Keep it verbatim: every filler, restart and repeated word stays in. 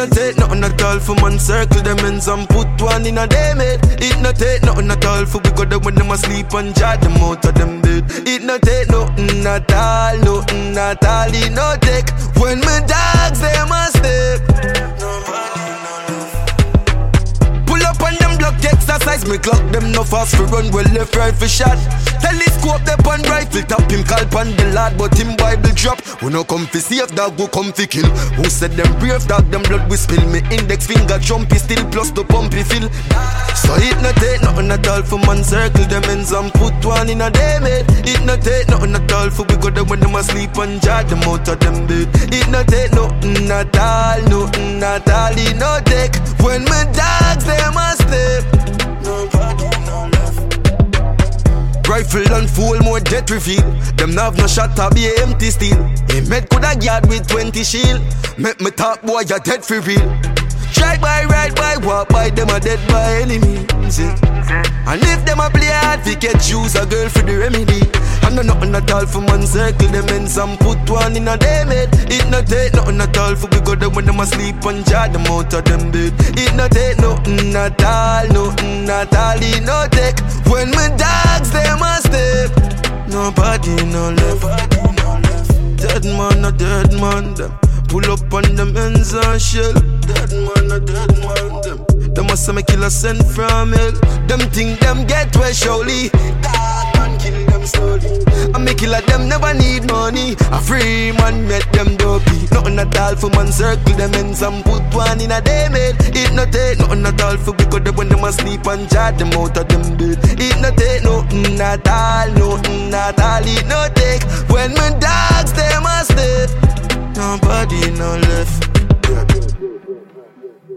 no take nothing at all for man circle them ends and put one in a day mate. It no take nothing at all for we go there when them asleep and jar them out of them bed. It no take nothing at all, nothing at all. It no take when my dogs them a step. Nobody no love. Pull up on them block exercise, me clock them no fast for run well left right for shot. Telescope the pan rifle tap him call pan the lad but him Bible drop. We no come fi save dog go come fi kill. Who said them brave dog them blood we spill. Me index finger jumpy still plus the pumpy fill. So it no take nothing at all for man circle them ends and put one in a day mate. It no take nothing at all for we go there when them asleep and jar them out of them bed. It no take nothing at all, nothing at all. It no take when my dogs them a step. Nobody no love. Rifle and full more jet reveal. Them nav no shot to be empty still. He met coulda guard with twenty shield. Make me top boy you dead for real. Try by, ride by, walk by, them a dead by enemies, yeah. And if them a play hard, we can choose a girl for the remedy. And no nothing at all for man circle them ends and put one in a day mate. It no take nothing at all for we go there when them asleep and jar them out of them bed. It no take nothing at all, nothing at all. It no take when my dogs them a step. Nobody no left. Dead man, a dead man them. Pull up on them ends and shell. Dead man, a dead man them. Them must make kill a send from hell. Them think them get well surely. God man kill them slowly. I make kill like them never need money. A free man make them dopey. Nothing at all for man circle them ends and put one in a day mate. It no take nothing at all for because they when them asleep and jar them out of them bed. It no take nothing at all, nothing at all. It no take when my dogs them a step. Nobody no left.